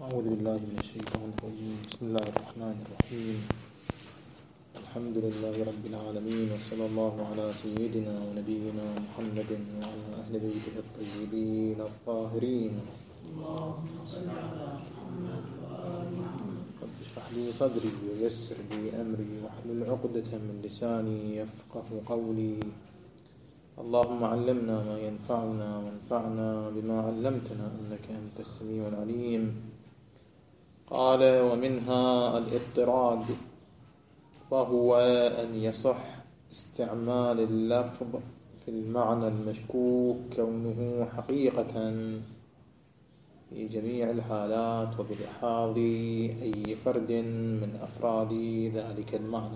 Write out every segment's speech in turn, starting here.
أعوذ بالله من الشيطان الرجيم. بسم الله الرحمن الرحيم. الحمد لله رب العالمين، وصلى الله على سيدنا ونبينا محمد وعلى أهل بيته الطيبين الطاهرين. اللهم صل على محمد وآل محمد. رب اشرح لي صدري ويسر لي أمري واحلل عقدة من لساني يفقه قولي. اللهم علمنا ما ينفعنا وانفعنا بما علمتنا إنك أنت السميع العليم. قال: ومنها الاضطراد، وهو أن يصح استعمال اللفظ في المعنى المشكوك كونه حقيقة في جميع الحالات وبلحاظ أي فرد من أفراد ذلك المعنى.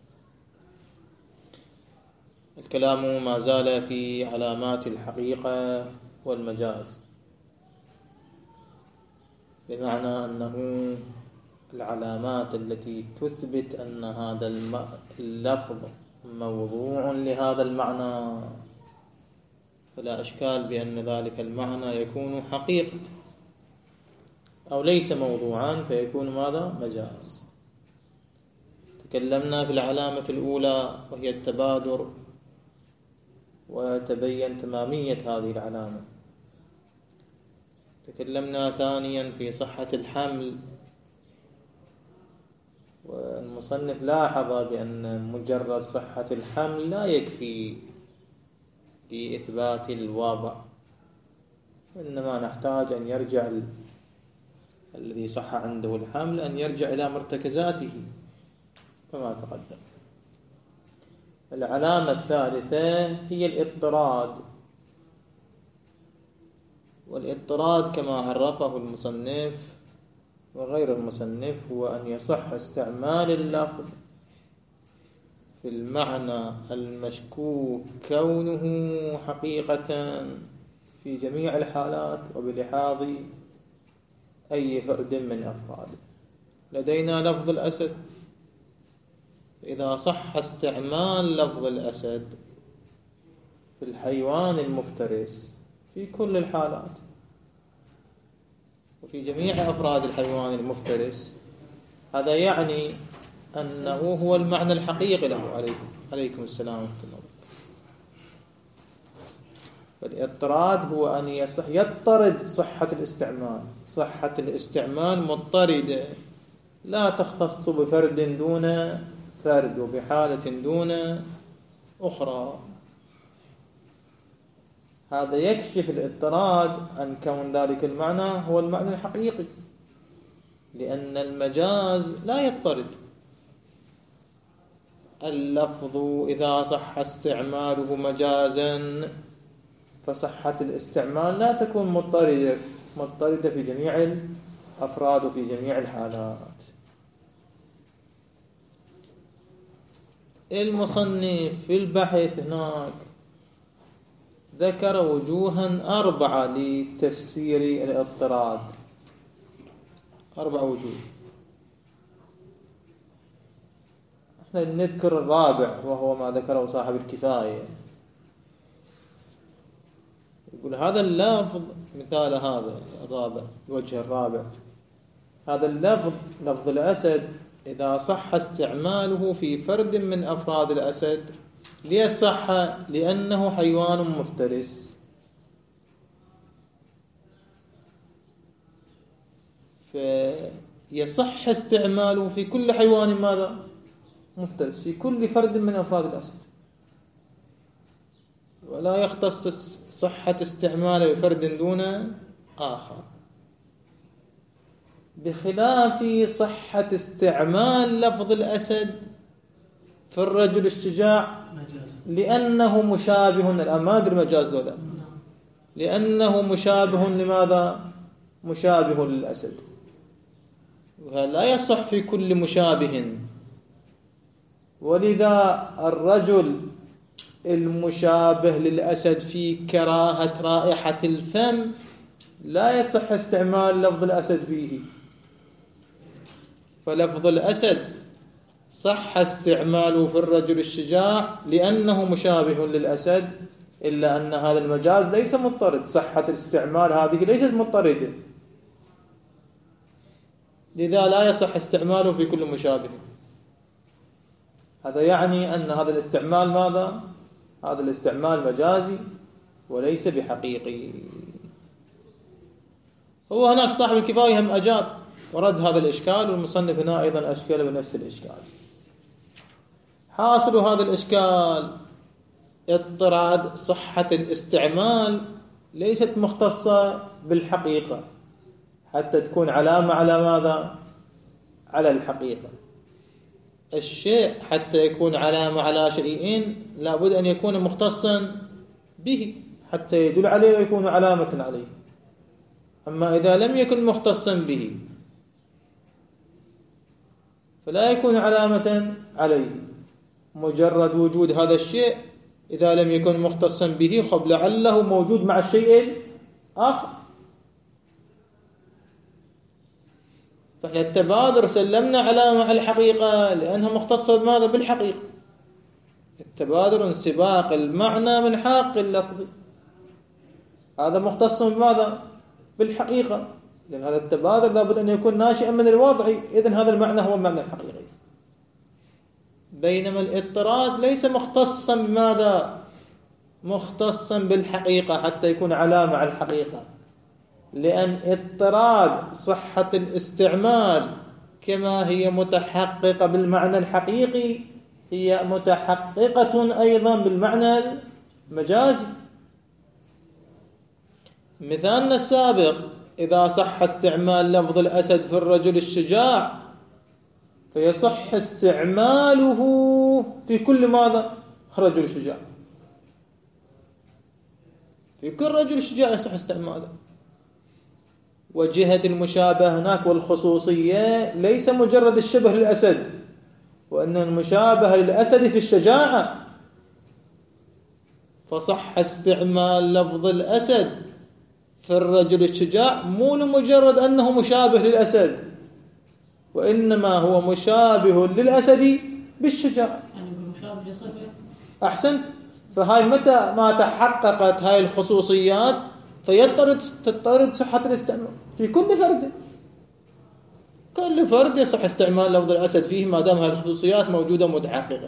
الكلام ما زال في علامات الحقيقة والمجاز، بمعنى أنه العلامات التي تثبت أن هذا اللفظ موضوع لهذا المعنى، فلا إشكال بأن ذلك المعنى يكون حقيقة، أو ليس موضوعا فيكون ماذا؟ مجاز. تكلمنا في العلامة الأولى وهي التبادر، وتبين تمامية هذه العلامة. تكلمنا ثانيا في صحة الحمل، والمصنف لاحظ بأن مجرد صحة الحمل لا يكفي لإثبات الوضع، إنما نحتاج أن يرجع الذي صح عنده الحمل أن يرجع إلى مرتكزاته كما تقدم. العلامة الثالثة هي الاضطراد، والاضطراد كما عرفه المصنف وغير المصنف هو أن يصح استعمال اللفظ في المعنى المشكوك كونه حقيقة في جميع الحالات وبلحاظ أي فرد من أفراده. لدينا لفظ الأسد، إذا صح استعمال لفظ الأسد في الحيوان المفترس في كل الحالات وفي جميع أفراد الحيوان المفترس، هذا يعني أنه هو المعنى الحقيقي له. عليكم السلام ورحمة الله. فالاضطراد هو أن يضطرد صحة الاستعمال. صحة الاستعمال مضطردة، لا تختص بفرد دون فرد وبحالة دون أخرى. هذا يكشف الاضطراد عن كون ذلك المعنى هو المعنى الحقيقي، لأن المجاز لا يضطرد. اللفظ إذا صح استعماله مجازا فصحة الاستعمال لا تكون مضطردة في جميع الأفراد وفي جميع الحالات. المصنف في البحث هناك ذكر وجوها 4 لتفسير الاضطراد، 4 وجوه. احنا نذكر الرابع وهو ما ذكره صاحب الكفاية. يقول هذا اللفظ مثال هذا الرابع، الوجه الرابع، هذا اللفظ لفظ الأسد إذا صح استعماله في فرد من أفراد الأسد، ليصح لأنه حيوان مفترس، فيصح استعماله في كل حيوان ماذا؟ مفترس، في كل فرد من أفراد الأسد، ولا يختص صحة استعماله بفرد دون آخر، بخلاف صحة استعمال لفظ الأسد في الرجل الشجاع لأنه مشابه. الآن ما أدري مجاز ولا، لأنه مشابه لماذا؟ مشابه للأسد، ولا يصح في كل مشابه. ولذا الرجل المشابه للأسد في كراهة رائحة الفم لا يصح استعمال لفظ الأسد فيه. فلفظ الأسد صح استعماله في الرجل الشجاع لأنه مشابه للأسد، إلا أن هذا المجاز ليس مضطرد. صحة الاستعمال هذه ليست مضطردة، لذا لا يصح استعماله في كل مشابه. هذا يعني أن هذا الاستعمال ماذا؟ هذا الاستعمال مجازي وليس بحقيقي. هو هناك صاحب الكفاية هم أجاب ورد هذا الإشكال، والمصنف هنا أيضا أشكل بنفس الإشكال. حاصل هذا الإشكال اضطراد صحة الاستعمال ليست مختصة بالحقيقة حتى تكون علامة على ماذا؟ على الحقيقة. الشيء حتى يكون علامة على شيء لابد أن يكون مختصا به حتى يدل عليه ويكون علامة عليه. أما إذا لم يكن مختصا به فلا يكون علامة عليه. مجرد وجود هذا الشيء إذا لم يكن مختصا به خب لعله موجود مع الشيء الآخر. فإحنا التبادر سلمنا علامة على الحقيقة لأنها مختصة بماذا؟ بالحقيقة. التبادر انسباق المعنى من حق اللفظ، هذا مختص بماذا؟ بالحقيقة، لأن هذا التبادر لابد أن يكون ناشئا من الوضع، إذن هذا المعنى هو المعنى الحقيقي. بينما الاضطراد ليس مختصا بماذا؟ مختصا بالحقيقة حتى يكون علامة على الحقيقة، لأن اضطراد صحة الاستعمال كما هي متحققة بالمعنى الحقيقي هي متحققة أيضا بالمعنى المجازي. مثالنا السابق إذا صح استعمال لفظ الأسد في الرجل الشجاع فيصح استعماله في كل ماذا؟ رجل شجاع، في كل رجل شجاع يصح استعماله. وجهة المشابهة هناك والخصوصية ليس مجرد الشبه للأسد، وأن المشابهة للأسد في الشجاعة، فصح استعمال لفظ الأسد في الرجل الشجاع مو لمجرد أنه مشابه للأسد، وإنما هو مشابه للأسد بالشجاع. يعني مشابه لصفة. أحسن. فهاي متى ما تحققت هاي الخصوصيات تضطرد صحة الاستعمال في كل فرد. كل فرد يصح استعمال لفظ الأسد فيه ما دام هاي الخصوصيات موجودة متحققة.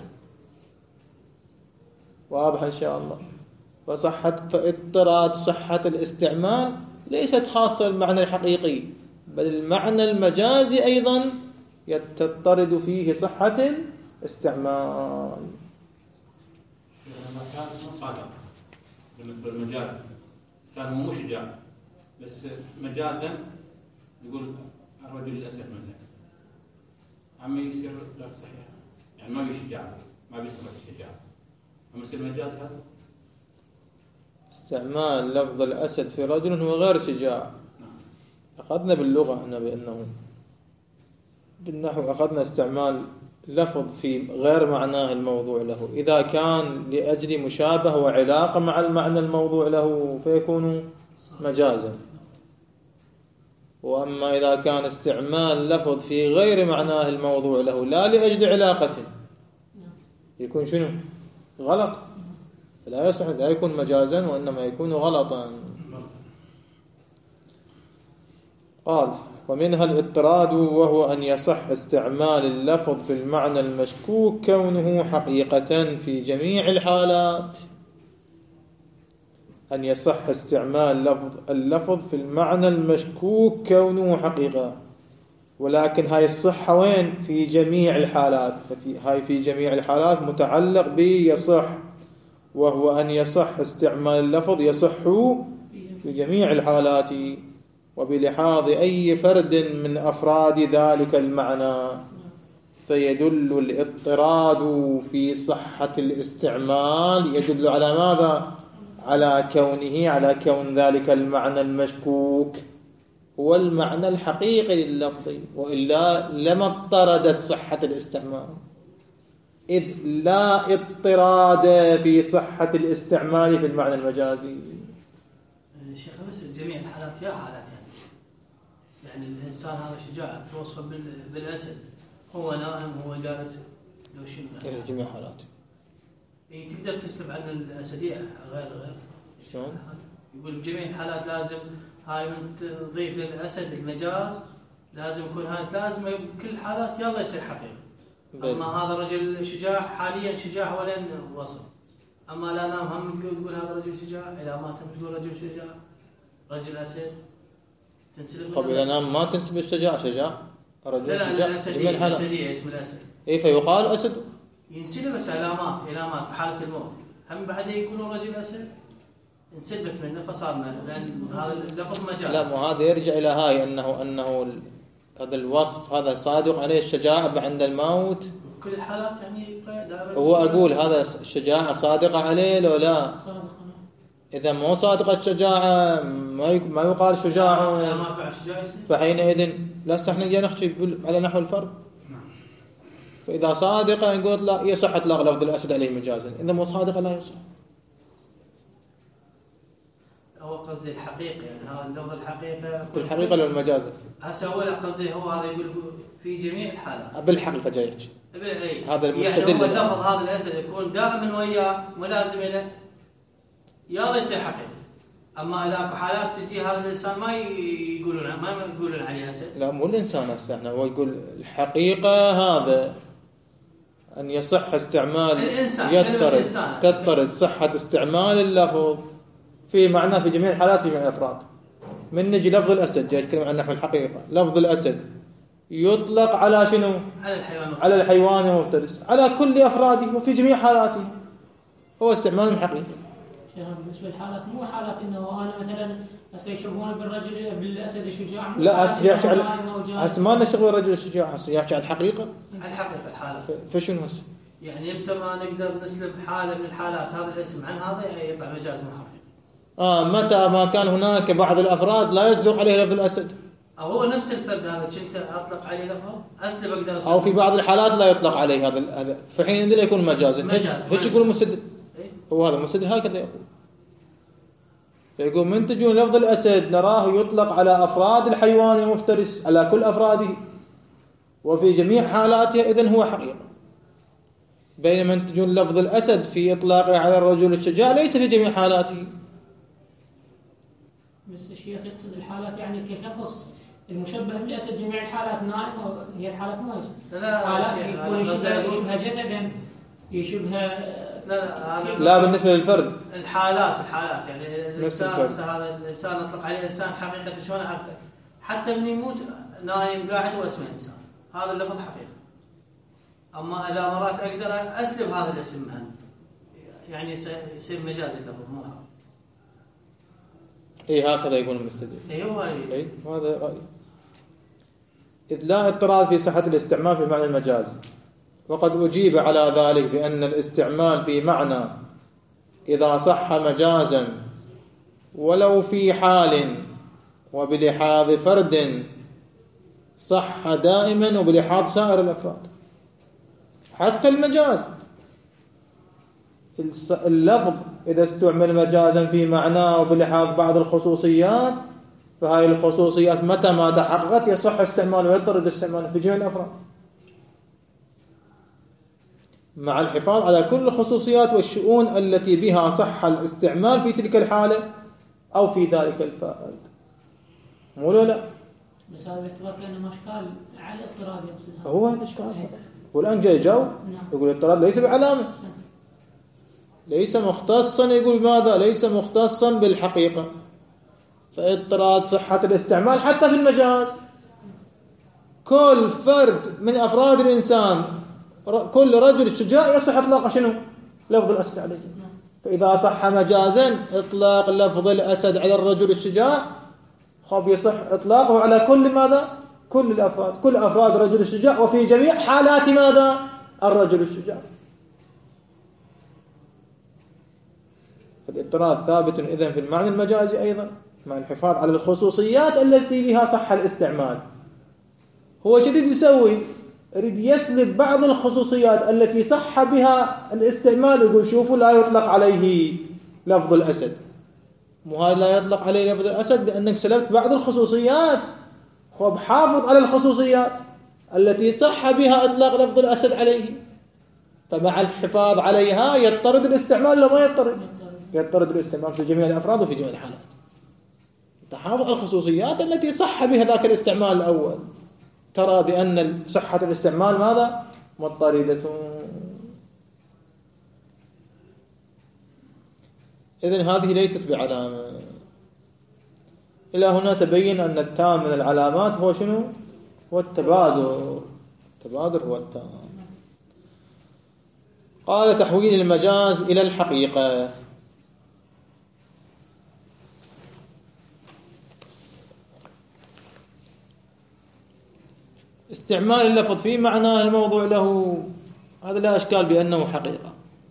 واضح إن شاء الله. فاضطراد صحة الاستعمال ليست خاصة بالمعنى الحقيقي، بل المعنى المجازي أيضا تضطرد فيه صحة الاستعمال. لما كان مصادق بالنسبة للمجاز إنسان مو شجاع بس مجازا يقول الرجل الأسد مثلا عم يصير غير صحيح، يعني ما بيشجع ما بيصبح الشجاع، أما يصير مجاز هذا. استعمال لفظ الأسد في رجل هو غير شجاع. أخذنا باللغة أنه بأنه بالنحو أخذنا استعمال لفظ في غير معناه الموضوع له إذا كان لأجل مشابه وعلاقة مع المعنى الموضوع له فيكون مجازا. وأما إذا كان استعمال لفظ في غير معناه الموضوع له لا لأجل علاقة يكون شنو؟ غلط. لا يصح، لا يكون مجازا وإنما يكون غلطا. قال ومنها الاضطراد وهو أن يصح استعمال اللفظ في المعنى المشكوك كونه حقيقة في جميع الحالات. أن يصح استعمال اللفظ في المعنى المشكوك كونه حقيقة، ولكن هاي الصحة وين؟ في جميع الحالات. هاي في جميع الحالات متعلق بيصح، وهو أن يصح استعمال اللفظ يصح في جميع الحالات وبلحاظ أي فرد من أفراد ذلك المعنى، فيدل الاضطراد في صحة الاستعمال يدل على ماذا؟ على كون ذلك المعنى المشكوك هو المعنى الحقيقي لللفظ، وإلا لما اضطردت صحة الاستعمال، إذ لا اضطراد في صحة الاستعمال في المعنى المجازي. شيخ بس جميع الحالات يا حالات يعني الإنسان هذا شجاع توصف بالأسد، هو نائم هو جالس لو شنو جميع حالات. تقدر تسلب عن الأسدية غير شلون؟ يقول بجميع الحالات لازم هاي من تضيف للأسد المجاز لازم يكون هذا لازم بكل الحالات يلا يصير حقيقة. بل. أما هذا رجل شجاع حاليا شجاع ولين وصل. أما لا نام هم تقول هذا رجل شجاع، إذا ما تم تقول رجل شجاع رجل أسد تنسلب. طب إذا نام ما تنسب الشجاع شجاع رجل لا شجاع الأسدية اسم الأسد. إيه فيقال أسد ينسلب بس علامات في حالة الموت. هم بعد يكونوا رجل أسد انسلبت منه فصار لأن هذا اللفظ مجاز. لا مو هذا يرجع إلى هاي أنه هذا الوصف هذا صادق عليه الشجاعة عند الموت. كل الحالات يعني هو أقول هذا الشجاعة صادقة عليه لو لا؟ صادق. إذا مو صادقة الشجاعة ما يقال شجاع. ما فعل شجاع فحينئذ لا احنا نحكي على نحو الفرد. فإذا صادقة نقول لا يصح إطلاق لفظ الأسد عليه مجازا، إذا مو صادقة لا يصح. هو قصدي الحقيقة يعني هذا اللفظ الحقيقة. الحقيقة لو المجاز هسه هو قصدي هو هذا يقول في جميع الحالات. بالحقيقة جايك. هذا المستدل. يعني هو اللفظ هذا الأسد يكون دائما وياه ملازم له يلا يصير حقيقة. أما إذا حالات تجي هذا الإنسان ما يقولون عليه أسد. لا مو الإنسان هسه احنا هو يقول الحقيقة هذا أن يصح استعمال الإنسان تضطرد صحة استعمال اللفظ في معناه في جميع الحالات في جميع الأفراد. من نجي لفظ الأسد جاي يتكلم عن نحو الحقيقة. لفظ الأسد يطلق على شنو؟ على الحيوان المفترس على كل أفراده وفي جميع حالاته. هو استعمال الحقيقة. بالنسبة للحالات مو حالات إنه أنا مثلا يشبهون بالرجل بالأسد الشجاع. لا ما لنا شغل الرجل الشجاع يحكي عن الحقيقة. الحقيقة الحالة. فشنو هسه؟ يعني إمتى ما نقدر نسلب حالة من الحالات هذا الاسم عن هذا يطلع مجاز محقق. متى ما كان هناك بعض الأفراد لا يصدق عليه لفظ الأسد. أو هو نفس الفرد هذا كنت أطلق عليه لفظ أسلب أقدر أسلب. أو في بعض الحالات لا يطلق عليه هذا فحين لا يكون مجازا. هيك يقول المستدل. هو هذا المستدل هكذا يقول. فيقول من تجون لفظ الأسد نراه يطلق على أفراد الحيوان المفترس على كل أفراده وفي جميع حالاته إذن هو حقيقة. بينما من تجون لفظ الأسد في إطلاقه على الرجل الشجاع ليس في جميع حالاته. بس الشيخ يقصد الحالات يعني كيف يخص المشبه بالأسد جميع الحالات نائم أو هي الحالات ما يصير. حالات يكون يشبه جسدا يشبه لا بالنسبة للفرد الحالات يعني الإنسان هذا الإنسان نطلق عليه إنسان حقيقة شلون أعرفه حتى من يموت نايم قاعد واسمه إنسان هذا اللفظ حقيقة. أما إذا مرات أقدر أسلب هذا الاسم عنه يعني يصير مجاز اللفظ مو هذا. هكذا يقول المستدل. هو هذا رأي. إذ لا اضطراد في صحة الاستعمال في معنى المجاز. وقد أجيب على ذلك بأن الاستعمال في معنى إذا صح مجازا ولو في حال وبلحاظ فرد صح دائما وبلحاظ سائر الأفراد. حتى المجاز اللفظ إذا استعمل مجازا في معناه وبلحاظ بعض الخصوصيات فهذه الخصوصيات متى ما تحققت يصح استعماله ويضطرد استعماله في جميع الأفراد مع الحفاظ على كل الخصوصيات والشؤون التي بها صح الاستعمال في تلك الحالة أو في ذلك الفائد. مو لا بس هذا باعتبار كأنه أشكال على اضطراد يقصد. هو هذا أشكال. والآن جاي يقول الاضطراد ليس بعلامة ليس مختصا. يقول ماذا؟ ليس مختصا بالحقيقة. فاضطراد صحة الاستعمال حتى في المجاز. كل فرد من أفراد الإنسان كل رجل شجاع يصح إطلاق شنو؟ لفظ الأسد عليه. فإذا صح مجازا إطلاق لفظ الأسد على الرجل الشجاع يصح إطلاقه على كل ماذا؟ كل الأفراد كل أفراد رجل الشجاع وفي جميع حالات ماذا؟ الرجل الشجاع. فالاضطراد ثابت إذن في المعنى المجازي أيضا مع الحفاظ على الخصوصيات التي بها صح الاستعمال. هو شو يريد يسوي؟ يريد يسلب بعض الخصوصيات التي صح بها الاستعمال. يقول شوفوا لا يطلق عليه لفظ الأسد. مو لا يطلق عليه لفظ الأسد لأنك سلبت بعض الخصوصيات. حافظ على الخصوصيات التي صح بها إطلاق لفظ الأسد عليه. فمع الحفاظ عليها يضطرد الاستعمال لو ما يضطرد الاستعمال في جميع الأفراد وفي جميع الحالات. تحافظ على الخصوصيات التي صح بها ذاك الاستعمال الأول ترى بأن صحة الاستعمال ماذا؟ مضطردة. إذن هذه ليست بعلامة. إلى هنا تبين أن التام من العلامات هو شنو؟ هو التبادر. التبادر هو التام. قال تحويل المجاز إلى الحقيقة. استعمال اللفظ في معناه الموضوع له هذا لا أشكال بأنه حقيقة،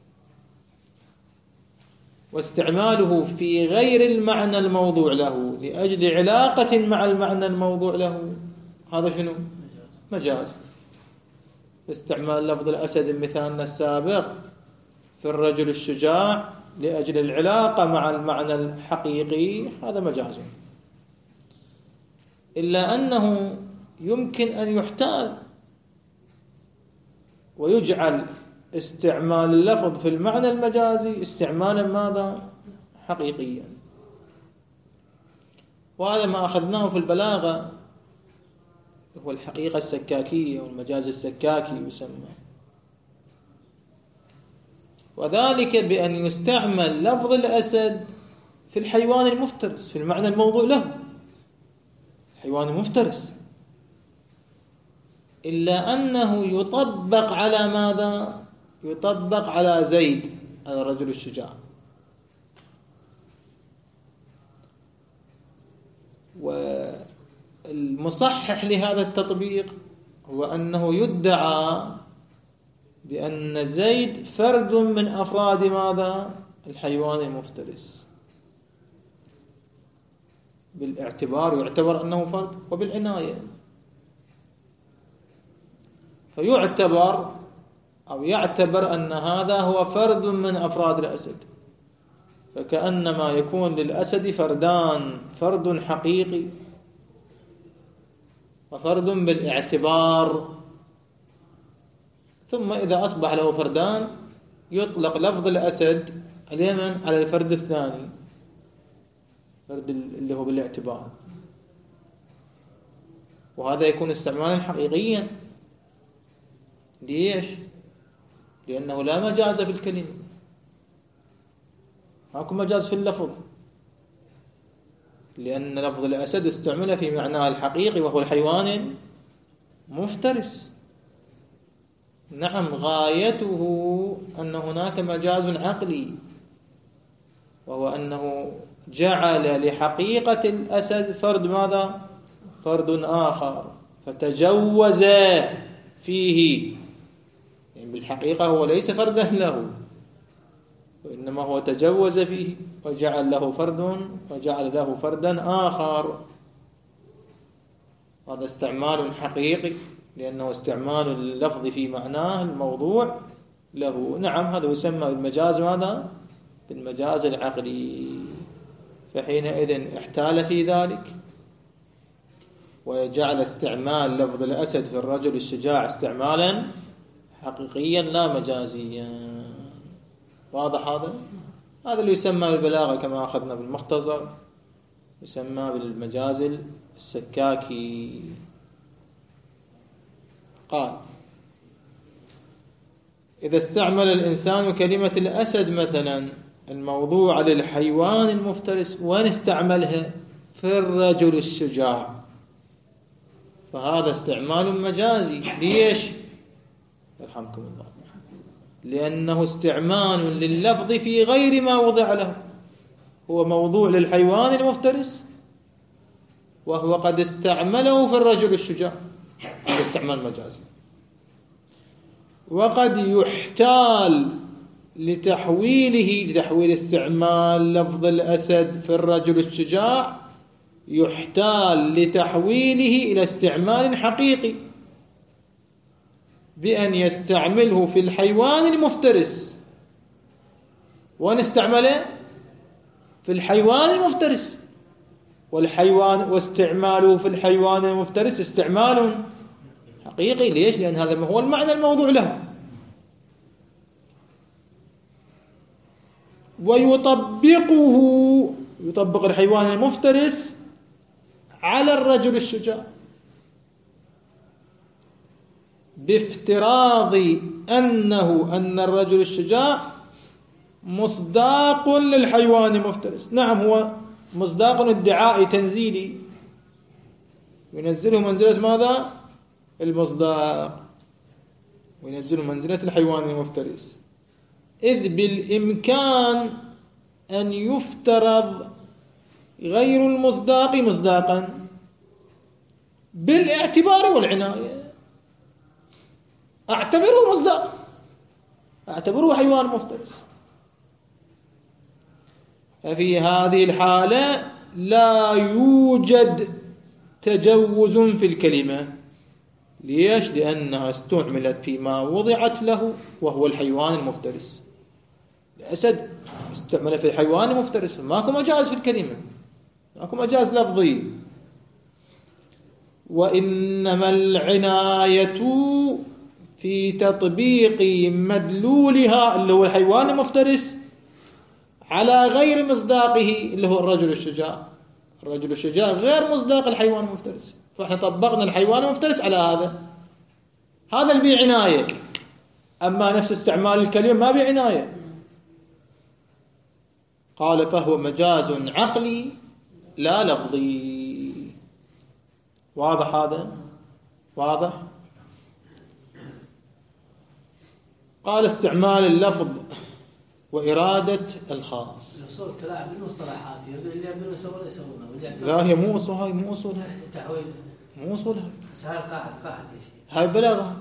واستعماله في غير المعنى الموضوع له لأجل علاقة مع المعنى الموضوع له هذا شنو؟ مجاز. استعمال لفظ الأسد مثالنا السابق في الرجل الشجاع لأجل العلاقة مع المعنى الحقيقي هذا مجاز. إلا أنه يمكن أن يحتال ويجعل استعمال اللفظ في المعنى المجازي استعمالا ماذا؟ حقيقيا. وهذا ما أخذناه في البلاغة هو الحقيقة السكاكية والمجاز السكاكي يسمى، وذلك بأن يستعمل لفظ الأسد في الحيوان المفترس في المعنى الموضوع له، الحيوان المفترس، إلا أنه يطبق على ماذا؟ يطبق على زيد، على الرجل الشجاع. والمصحح لهذا التطبيق هو أنه يدعى بأن زيد فرد من أفراد ماذا؟ الحيوان المفترس، بالاعتبار يعتبر أنه فرد وبالعناية، فيعتبر أو يعتبر أن هذا هو فرد من أفراد الأسد، فكأنما يكون للأسد فردان، فرد حقيقي وفرد بالاعتبار. ثم إذا أصبح له فردان يطلق لفظ الأسد على الفرد الثاني، فرد اللي هو بالاعتبار، وهذا يكون استعمالا حقيقيا. ليش؟ لأنه لا مجاز في الكلمة، ماكو مجاز في اللفظ، لأن لفظ الأسد استعمل في معناه الحقيقي وهو الحيوان المفترس. نعم، غايته أن هناك مجاز عقلي، وهو أنه جعل لحقيقة الأسد فرد ماذا؟ فرد آخر، فتجوز فيه، يعني بالحقيقة هو ليس فردا له، وإنما هو تجوز فيه وجعل له فردا آخر. هذا استعمال حقيقي لأنه استعمال اللفظ في معناه الموضوع له. نعم، هذا يسمى بالمجاز ماذا؟ بالمجاز العقلي. فحينئذ احتال في ذلك وجعل استعمال لفظ الأسد في الرجل الشجاع استعمالا حقيقيا لا مجازيا. واضح هذا اللي يسمى بالبلاغة كما أخذنا بالمختصر، يسمى بالمجاز السكاكي. قال: إذا استعمل الإنسان كلمة الأسد مثلا الموضوع للحيوان المفترس وإن استعملها في الرجل الشجاع فهذا استعمال مجازي. ليش؟ يرحمكم الله، لأنه استعمال لللفظ في غير ما وضع له، هو موضوع للحيوان المفترس وهو قد استعمله في الرجل الشجاع، هذا استعمال مجازي. وقد يحتال لتحويل استعمال لفظ الأسد في الرجل الشجاع، يحتال لتحويله إلى استعمال حقيقي بأن يستعمله في الحيوان المفترس، وأن استعمله في الحيوان المفترس، واستعماله في الحيوان المفترس استعمال حقيقي. ليش؟ لأن هذا هو المعنى الموضوع له. يطبق الحيوان المفترس على الرجل الشجاع، بافتراض أن الرجل الشجاع مصداق للحيوان المفترس. نعم هو مصداق ادعائي تنزيلي ينزله منزلة ماذا؟ المصداق، وينزله منزلة الحيوان المفترس، إذ بالإمكان أن يفترض غير المصداق مصداقا بالاعتبار والعناية. أعتبره مصداق، أعتبره حيوان مفترس. ففي هذه الحالة لا يوجد تجوز في الكلمة. ليش؟ لأنها استعملت فيما وضعت له وهو الحيوان المفترس. الأسد استعمل في الحيوان المفترس، ماكو مجاز في الكلمة، ماكو مجاز لفظي. وإنما العناية في تطبيق مدلولها اللي هو الحيوان المفترس على غير مصداقه اللي هو الرجل الشجاع. الرجل الشجاع غير مصداق الحيوان المفترس، فاحنا طبقنا الحيوان المفترس على هذا اللي بيه عناية. أما نفس استعمال الكلمة ما بيه عناية. قال فهو مجاز عقلي لا لفظي. واضح هذا؟ واضح؟ قال استعمال اللفظ وإرادة الخاص. الأصول تلاعب بالمصطلحات، اللي يبدون يسوونه يسوونه. لا هي مو أصول، هاي مو أصولها. تحويل مو أصولها. بس هاي قاعد يا شيخ. هاي بلاغة،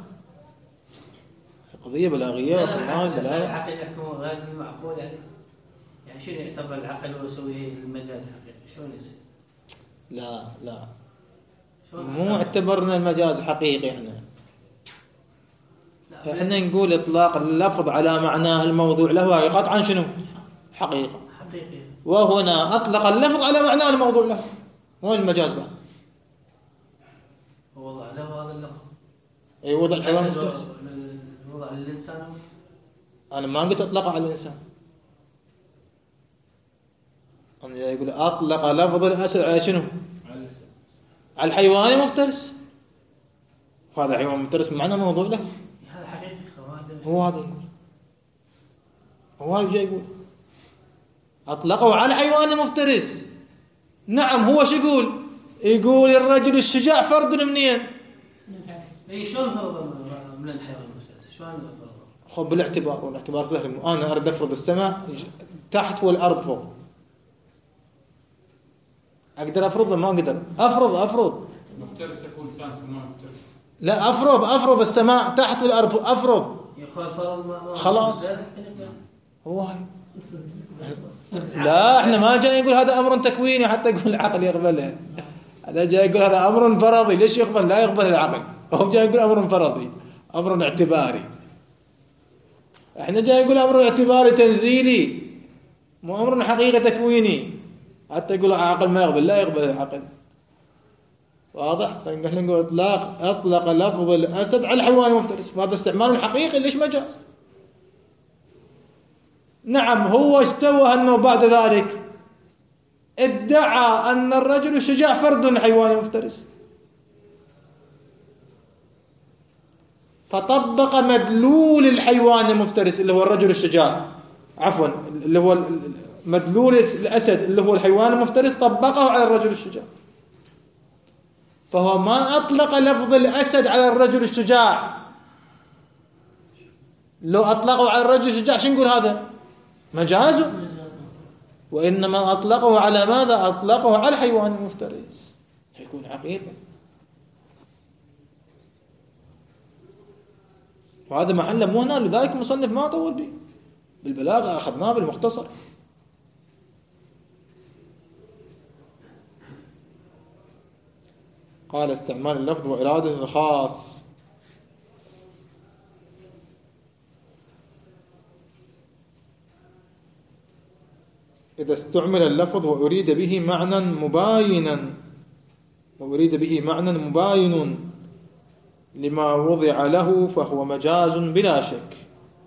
قضية بلاغية وفرمان بلاغة. العقل يحكم غير المعقول يعني شنو يعتبر العقل ويسوي المجاز حقيقي؟ شلون يصير؟ لا مو اعتبرنا المجاز حقيقي احنا نقول اطلاق اللفظ على معناه الموضوع له قطعا شنو؟ حقيقة. وهنا اطلق اللفظ على معناه الموضوع له، وين المجاز بقى؟ وضع له هذا اللفظ. اي وضع الحيوان المفترس، وضع للإنسان. انا ما قلت اطلق على الانسان، انا يقول اطلق لفظ الاسد على شنو؟ على الحيوان المفترس، وهذا حيوان مفترس بمعنى موضوع له. هذا حقيقي. هو هذا يقول، هو هذا جاي يقول اطلقوا على الحيوان المفترس. نعم هو شو يقول الرجل الشجاع فرد منين؟ شلون فرض من الحيوان المفترس؟ شلون فرض؟ خب بالاعتبار، والاعتبار سهل. انا اريد افرض السماء تحت والارض فوق، اقدر افرض؟ ما اقدر افرض مفترس يكون انسان سماه مفترس. لا افرض السماء تحت والارض افرض خلاص. هو هاي. لا احنا ما جاي نقول هذا امر تكويني حتى يقول العقل يقبله. هذا جاي يقول هذا امر فرضي. ليش يقبل؟ لا يقبل العقل. هو جاي يقول امر فرضي، امر اعتباري. احنا جاي نقول امر اعتباري تنزيلي، مو امر حقيقة تكويني حتى يقول العقل ما يقبل. لا يقبل العقل. واضح؟ فإحنا نقول أطلق لفظ الأسد على الحيوان المفترس، وهذا استعمال حقيقي. ليش مجاز؟ نعم هو استوى أنه بعد ذلك ادعى أن الرجل الشجاع فرد الحيوان المفترس، فطبق مدلول الحيوان المفترس اللي هو الرجل الشجاع، عفوا اللي هو مدلول الأسد اللي هو الحيوان المفترس، طبقه على الرجل الشجاع. فهو ما أطلق لفظ الأسد على الرجل الشجاع. لو أطلقوا على الرجل الشجاع شو نقول؟ هذا مجاز. وإنما أطلقه على ماذا؟ أطلقه على الحيوان المفترس، فيكون حقيقة. وهذا محل مو هنا، لذلك المصنف ما طول به. بالبلاغة أخذناه بالمختصر. قال استعمال اللفظ وإرادة الخاص. إذا استعمل اللفظ وأريد به معنى مباين لما وضع له فهو مجاز بلا شك.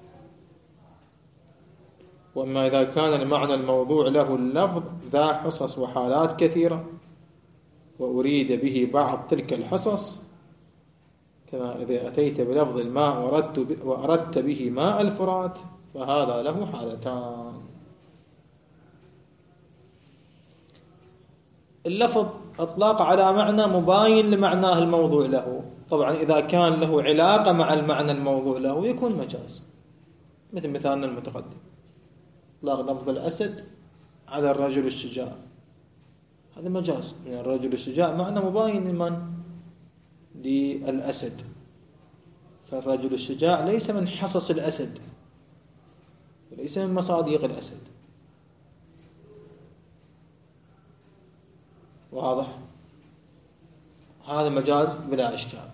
وأما إذا كان المعنى الموضوع له اللفظ ذا حصص وحالات كثيرة وأريد به بعض تلك الحصص كما إذا أتيت بلفظ الماء وأردت به ماء الفرات فهذا له حالتان. اللفظ أطلاق على معنى مباين لمعناه الموضوع له، طبعا إذا كان له علاقة مع المعنى الموضوع له يكون مجاز، مثل مثالنا المتقدم إطلاق لفظ الأسد على الرجل الشجاع، هذا مجاز، يعني الرجل الشجاع معنى مباين لمن؟ للأسد، فالرجل الشجاع ليس من حصص الأسد وليس من مصاديق الأسد. واضح؟ هذا مجاز بلا إشكال.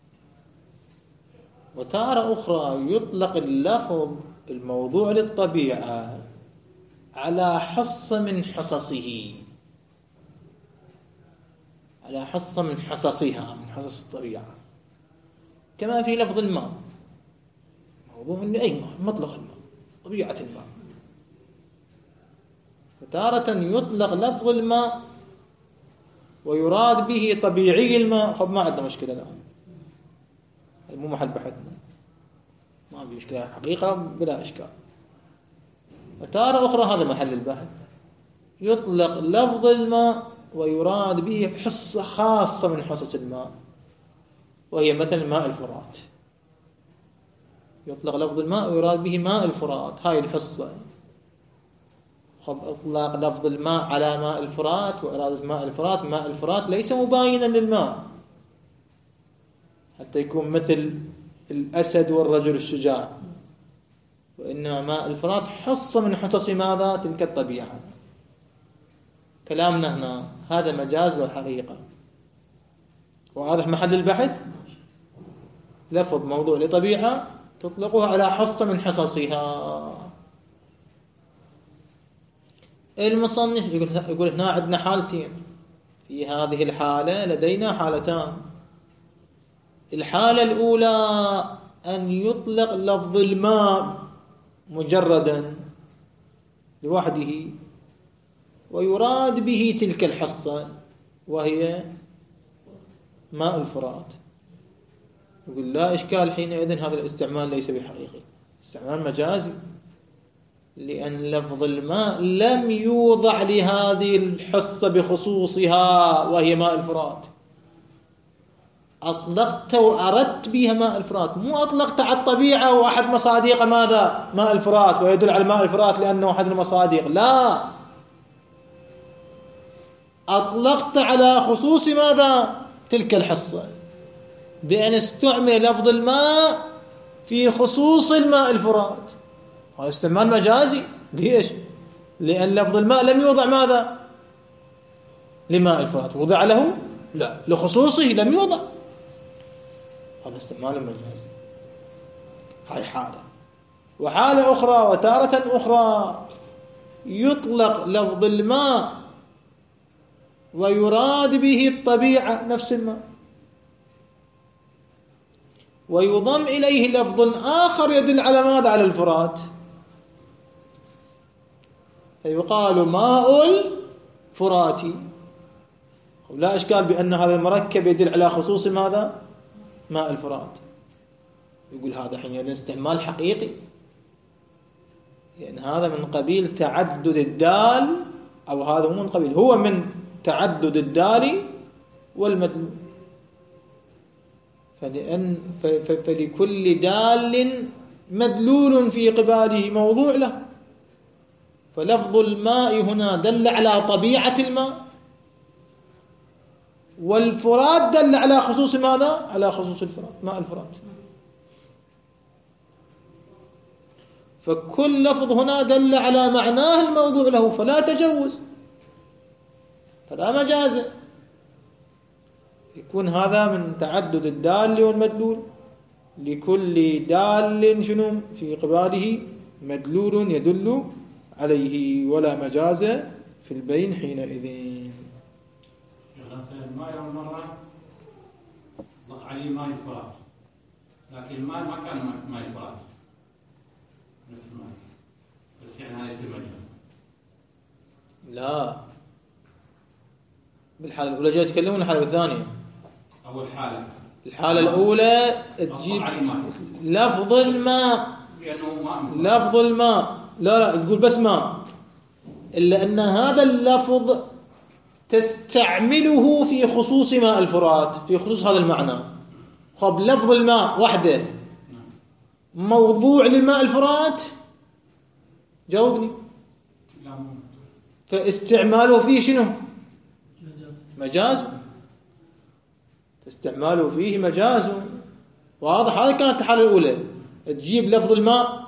وتارة أخرى يطلق اللفظ الموضوع للطبيعة على حصة من حصصه، على حصة من حصصها، من حصص الطبيعة، كما في لفظ الماء موضوع لأي ماء، مطلق الماء، طبيعة الماء. فتارة يطلق لفظ الماء ويراد به طبيعي الماء، خب ما عندنا مشكلة الآن، مو محل بحثنا، ما في مشكلة حقيقة بلا إشكال. وتارة أخرى هذا محل البحث، يطلق لفظ الماء ويراد به حصة خاصة من حصص الماء، وهي مثل ماء الفرات، يطلق لفظ الماء ويراد به ماء الفرات، هاي الحصة. خب اطلاق لفظ الماء على ماء الفرات وإرادة ماء الفرات، ماء الفرات ليس مباينا للماء حتى يكون مثل الأسد والرجل الشجاع، وإنما ماء الفرات حصة من حصص ماذا؟ تلك الطبيعة. كلامنا هنا هذا مجاز والحقيقة، واضح محل البحث. لفظ موضوع لطبيعة تطلقها على حصة من حصصها. المصنف يقول هنا عندنا حالتين، في هذه الحالة لدينا حالتان. الحالة الأولى أن يطلق لفظ الماء مجردا لوحده ويراد به تلك الحصة وهي ماء الفرات، يقول لا إشكال حينئذ، هذا الاستعمال ليس بحقيقي، استعمال مجازي، لأن لفظ الماء لم يوضع لهذه الحصة بخصوصها وهي ماء الفرات. أطلقت وأردت بها ماء الفرات، مو أطلقت على الطبيعة وأحد مصاديق ماذا؟ ماء الفرات، ويدل على ماء الفرات لأنه أحد المصاديق، لا، أطلقت على خصوص ماذا؟ تلك الحصة، بأن استعمل لفظ الماء في خصوص الماء الفرات. هذا استعمال مجازي. ليش؟ لأن لفظ الماء لم يوضع ماذا؟ لماء الفرات، وضع له؟ لا، لخصوصه لم يوضع. هذا استعمال مجازي. هاي حالة. وحالة أخرى وتارة أخرى يطلق لفظ الماء ويراد به الطبيعة نفس الماء، ويضم إليه لفظ آخر يدل على ماذا؟ على الفرات، فيقال ماء الفرات. لا إشكال بأن هذا المركب يدل على خصوص ماذا؟ ماء الفرات. يقول هذا حينئذ استعمال حقيقي، لأن هذا من قبيل تعدد الدال، أو هذا مو من قبيل، هو من تعدد الدال والمدلول، فلكل دال مدلول في قباله موضوع له. فلفظ الماء هنا دل على طبيعة الماء، والفرات دل على خصوص ماذا؟ على خصوص الفرات، ماء الفرات. فكل لفظ هنا دل على معناه الموضوع له، فلا تجوز، فلا مجاز، يكون هذا من تعدد الدال والمدلول، لكل دال شنو في قباله مدلول يدل عليه، ولا مجاز في البين حينئذ. الماء يوم مرة طلق عليه ماء الفرات، لكن الماء ما كان ماء الفرات نفس الماء، بس يعني هذا يصير مجاز. لا، بالحالة الأولى جاي يتكلمون، الحالة الثانية. أول حالة الحالة الأولى تجيب لفظ الماء، لفظ الماء، لا تقول بس ماء، إلا أن هذا اللفظ تستعمله في خصوص ماء الفرات، في خصوص هذا المعنى. خب لفظ الماء وحده موضوع للماء الفرات؟ جاوبني. فاستعماله فيه شنو؟ مجاز. استعماله فيه مجاز واضح. هذا كانت الحالة الأولى، تجيب لفظ الماء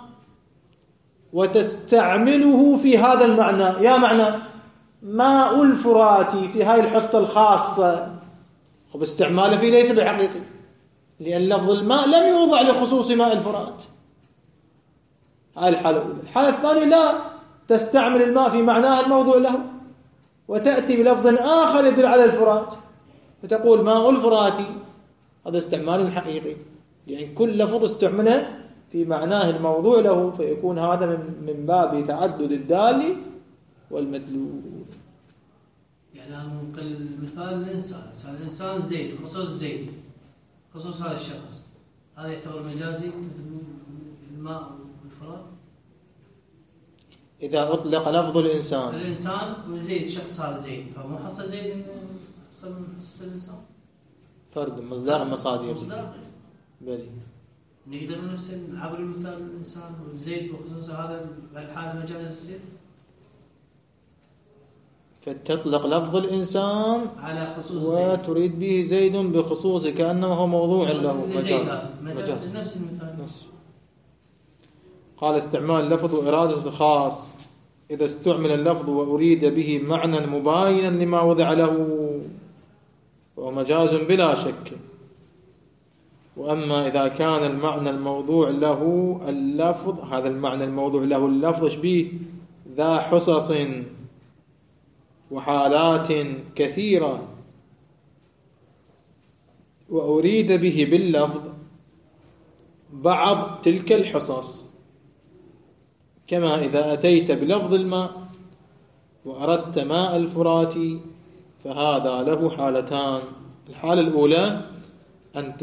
وتستعمله في هذا المعنى. يا معنى ماء الفرات في هاي الحصة الخاصة، خب استعماله فيه ليس بحقيقي، لأن لفظ الماء لم يوضع لخصوص ماء الفرات. هاي الحالة الأولى. الحالة الثانية لا، تستعمل الماء في معناه الموضوع له، وتأتي بلفظ آخر يدل على الفرات، فتقول ماء الفرات. هذا استعمال حقيقي، يعني كل لفظ استعمله في معناه الموضوع له، فيكون هذا من باب تعدد الدال والمدلول. يعني أنا نقل مثال الإنسان زيد، خصوص زيد، خصوص هذا الشخص، هذا يعتبر مجازي مثل الماء والفرات. إذا أطلق لفظ الإنسان وزيد، شخص هذا زيد، فمو حصة زيد من حصة الإنسان، فرد مصداق مصادر بلي. نقدر نفس عبر المثال الإنسان وزيد بخصوص هذا الحالة مجاز الزيد. فتطلق لفظ الإنسان على خصوص وتريد به زيد بخصوص كأنه هو موضوع له، مجاز نفس المثال. قال استعمال اللفظ وإرادة الخاص إذا استعمل اللفظ وأريد به معنى مباينا لما وضع له وهو مجاز بلا شك. وأما إذا كان المعنى الموضوع له اللفظ، هذا المعنى الموضوع له اللفظ شبيه ذا حصص وحالات كثيرة، وأريد به باللفظ بعض تلك الحصص، كما إذا أتيت بلفظ الماء وأردت ماء الفرات، فهذا له حالتان. الحالة الأولى أن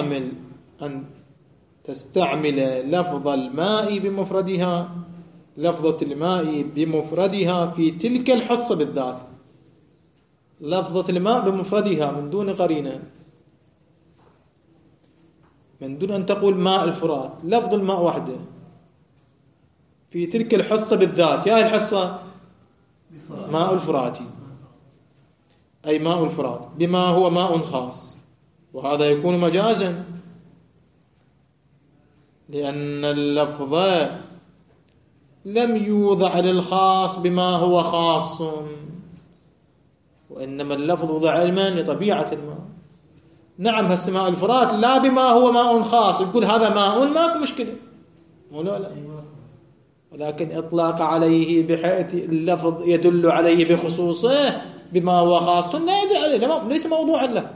تستعمل لفظ الماء بمفردها، لفظة الماء بمفردها في تلك الحصة بالذات، لفظة الماء بمفردها من دون قرينة، من دون أن تقول ماء الفرات، لفظ الماء وحده في تلك الحصة بالذات. يا الحصة ماء الفرات، أي ماء الفرات بما هو ماء خاص، وهذا يكون مجازا، لأن اللفظ لم يوضع للخاص بما هو خاص، وإنما اللفظ وضع علما لطبيعة الماء. نعم هسه الفرات لا بما هو ماء خاص، يقول هذا ماء ماكو مشكلة، لا، ولكن إطلاق عليه بحيث اللفظ يدل عليه بخصوصه بما هو خاص لا يدل عليه، ليس موضوعا له.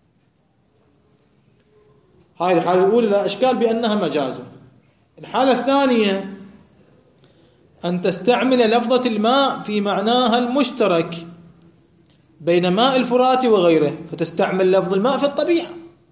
هاي الحالة الأولى لا إشكال بأنها مجاز. الحالة الثانية أن تستعمل لفظة الماء في معناها المشترك بين ماء الفرات وغيره، فتستعمل لفظ الماء في الطبيعة،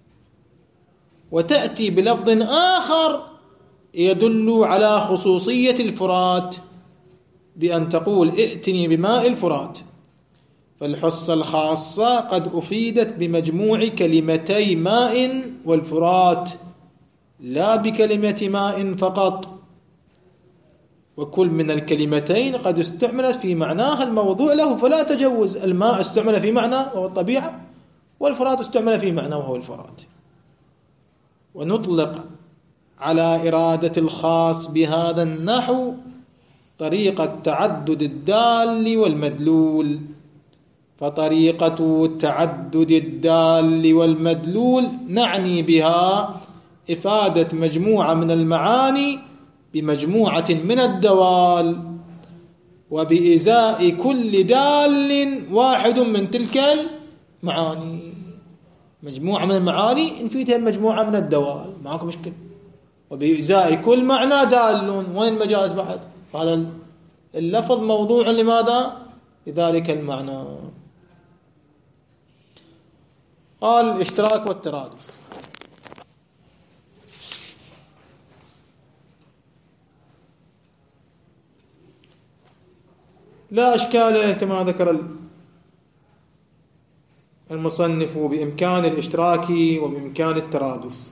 وتأتي بلفظ آخر يدل على خصوصية الفرات بأن تقول ائتني بماء الفرات. فالحصة الخاصة قد أفيدت بمجموع كلمتي ماء والفرات لا بكلمة ماء فقط، وكل من الكلمتين قد استعملت في معناها الموضوع له فلا تجوز. الماء استعمل في معنى وهو الطبيعة، والفرات استعمل في معنى وهو الفرات. ونطلق على إرادة الخاص بهذا النحو طريقة تعدد الدال والمدلول. فطريقة تعدد الدال والمدلول نعني بها إفادة مجموعة من المعاني بمجموعة من الدوال، وبإزاء كل دال واحد من تلك المعاني. مجموعة من المعاني نفيدها مجموعة من الدوال، معكم مشكلة. وبإزاء كل معنى دال، وين المجاز بعد؟ هذا اللفظ موضوع لماذا؟ لذلك المعنى. قال الاشتراك والترادف. لا إشكال كما ذكر المصنف بإمكان الاشتراك وبإمكان الترادف.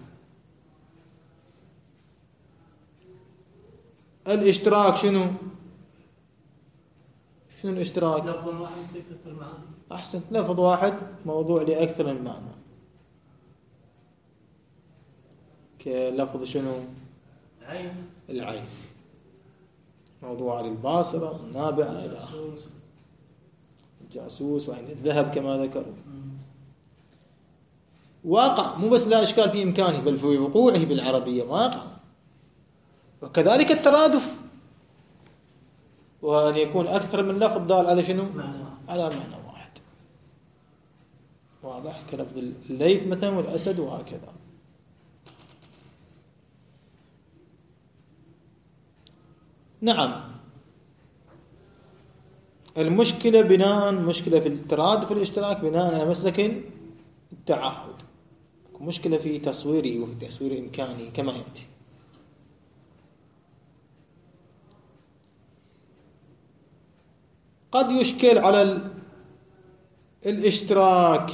الاشتراك شنو الاشتراك؟ لفظ واحد لأكثر المعنى. أحسن، لفظ واحد موضوع لأكثر المعنى. كلفظ شنو؟ العين موضوع للباصرة والنابعة إلى آخره، الجاسوس وعين الذهب كما ذكروا. واقع، مو بس لا إشكال في إمكانه بل في وقوعه بالعربية واقع. وكذلك الترادف، وأن يكون أكثر من لفظ دال على شنو؟ على معنى واحد. واضح، كلفظ الليث مثلا والأسد وهكذا. نعم، المشكلة بناء مشكلة في الترادف والاشتراك بناء على مسلك التعهد، مشكلة في تصويره وفي تصوير إمكانه كما يأتي. قد يشكل على الاشتراك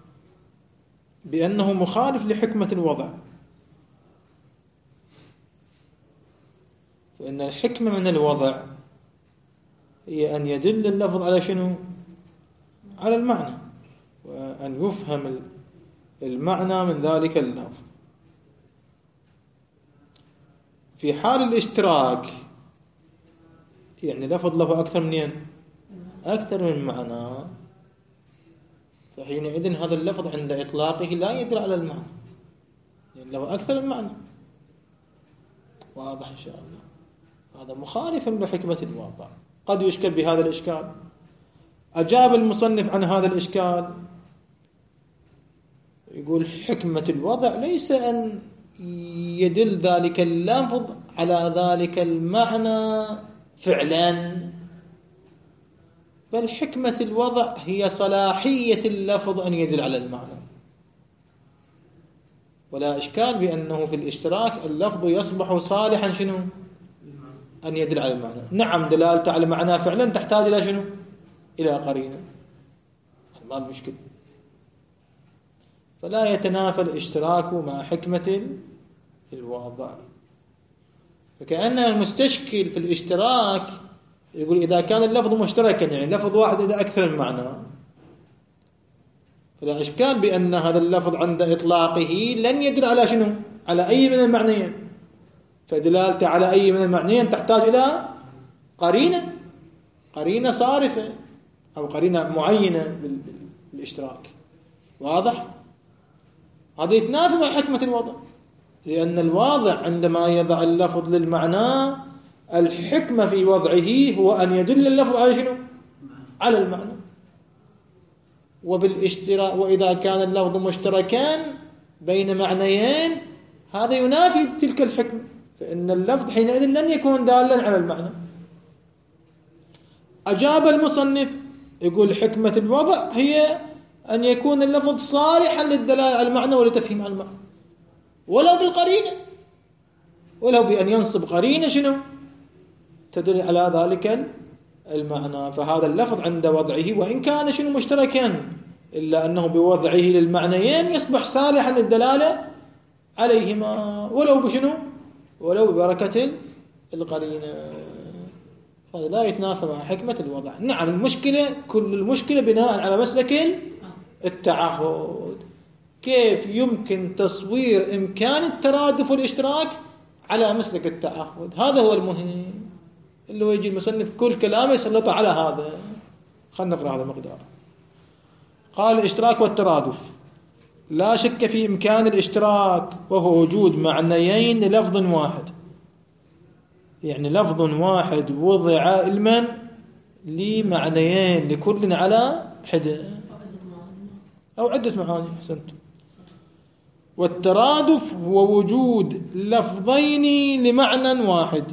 بأنه مخالف لحكمة الوضع، فإن الحكمة من الوضع هي أن يدل اللفظ على شنو؟ على المعنى، وأن يفهم المعنى من ذلك اللفظ. في حال الاشتراك يعني لفظ له أكثر من معنى، فحينئذ هذا اللفظ عند إطلاقه لا يدل على المعنى، يعني له أكثر من معنى. واضح إن شاء الله. هذا مخالف لحكمة الوضع. قد يشكل بهذا الإشكال. أجاب المصنف عن هذا الإشكال، يقول حكمة الوضع ليس أن يدل ذلك اللفظ على ذلك المعنى فعلا، بل حكمة الوضع هي صلاحية اللفظ أن يدل على المعنى. ولا إشكال بأنه في الاشتراك اللفظ يصبح صالحا شنو؟ أن يدل على المعنى. نعم، دلالته على معنى فعلا تحتاج إلى شنو؟ إلى قرينة، ما بمشكلة. فلا يتنافى الاشتراك مع حكمة الوضع. فكأن المستشكل في الاشتراك يقول إذا كان اللفظ مشتركا، يعني لفظ واحد إلى أكثر من معنى، فلا إشكال بأن هذا اللفظ عند إطلاقه لن يدل على شنو؟ على أي من المعنيين، فدلالته على أي من المعنيين تحتاج إلى قرينة صارفة أو قرينة معينة بالاشتراك. واضح؟ هذا يتنافى مع حكمة الوضع، لأن الواضع عندما يضع اللفظ للمعنى الحكمة في وضعه هو أن يدل اللفظ على شنو؟ على المعنى. وبالاشتراك، وإذا كان اللفظ مشتركان بين معنيين هذا ينافي تلك الحكمة، فإن اللفظ حينئذ لن يكون دالا على المعنى. أجاب المصنف يقول حكمة الوضع هي أن يكون اللفظ صالحا للدلالة على المعنى ولتفهيم المعنى، ولو بالقرينة، ولو بأن ينصب قرينة شنو؟ تدل على ذلك المعنى. فهذا اللفظ عند وضعه وإن كان شنو مشتركا، إلا أنه بوضعه للمعنيين يصبح صالحا للدلالة عليهما، ولو بشنو؟ ولو ببركة القرينة. هذا لا يتنافى مع حكمة الوضع. نعم، المشكلة كل المشكلة بناء على مسلك التعهد. كيف يمكن تصوير إمكان الترادف والاشتراك على مسلك التعهد؟ هذا هو المهم، اللي هو يجي المصنف كل كلامه يسلط على هذا. خلنا نقرأ هذا المقدار. قال الاشتراك والترادف لا شك في إمكان الاشتراك، وهو وجود معنيين للفظ واحد، يعني لفظ واحد وضع علما لمعنيين لكل على حدة أو عدة معاني. أحسنت. والترادف هو وجود لفظين لمعنى واحد